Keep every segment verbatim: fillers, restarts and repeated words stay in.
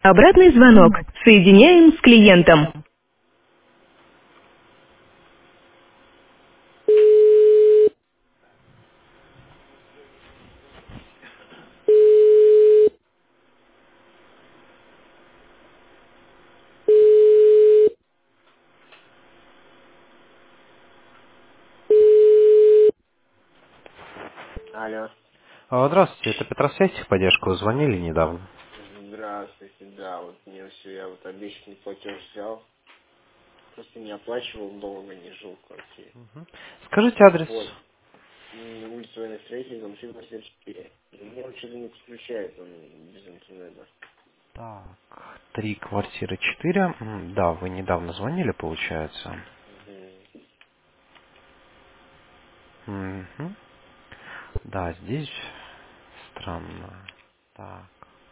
Обратный звонок. Соединяем с клиентом. Алло. А, Здравствуйте, это Петросвязь, техподдержка, вы звонили недавно. Здравствуйте, да, вот мне все, я вот обещанный платеж взял, просто не оплачивал долго, не жил в квартире. Скажите адрес. Вот, м, улица Военных Строителей, дом семьдесят четыре. И мне он что-то не подключает, он без интернета. Так, три квартиры четыре. М, Да, вы недавно звонили, получается. Мгм. Мгм. Да, здесь странно. Так,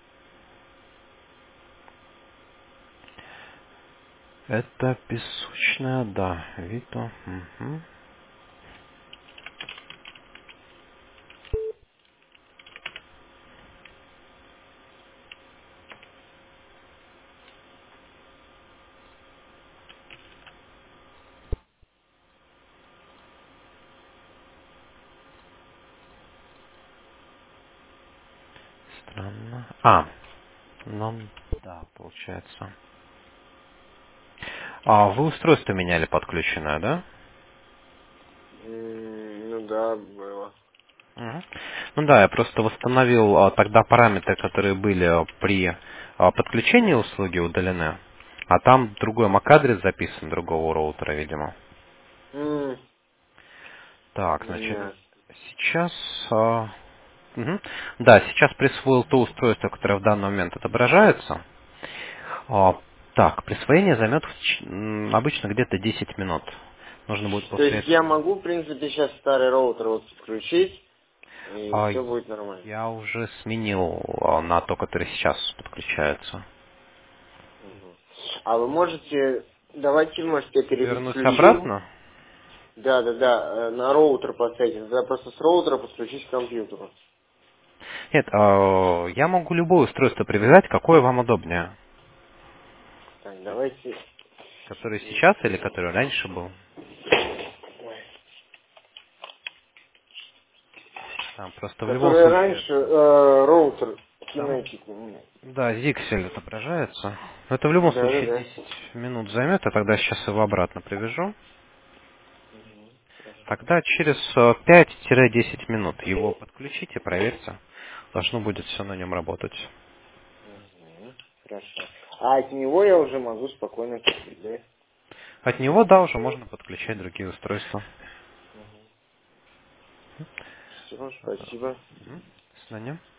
это песочная, да, Вито. Мгм. Странно. А, ну, да, получается. А, вы устройство меняли подключенное, да? М, Ну да, было. Мгм. Ну да, я просто восстановил а, тогда параметры, которые были а, при а, подключении услуги удалены, а там другой эм эй си-адрес записан, другого роутера, видимо. М, Так, значит, Понятно. сейчас... а, мгм. Да, сейчас присвоил то устройство, которое в данный момент отображается. А, Так, присвоение займет в ч- м, обычно где-то десять минут. Нужно будет То после есть этого... я могу, в принципе, сейчас старый роутер вот подключить, и А, все будет нормально. Я уже сменил а, на то, которое сейчас подключается. Мгм. А вы можете, давайте, может, я Вернуть переподключу. обратно? Да, да, да, э, на роутер поставить. Тогда просто с роутера подключить к компьютеру. Нет, а, я могу любое устройство привязать, какое вам удобнее. Так, давайте. Которое сейчас или М, которое раньше был. ой. Там просто в любом Который случае раньше, это... э, роутер Там, Kinetic у меня. да, Zixel отображается. Но это в любом Да, да, случае да. десять минут займет, а тогда сейчас его обратно привяжу. Мгм, хорошо. Тогда через э, пять-десять минут его подключите, проверьте. Должно будет все на нем работать. Мгм, хорошо. А от него я уже могу спокойно купить, да? От него, да, уже можно подключать другие устройства. Все, спасибо. Мгм. До свидания.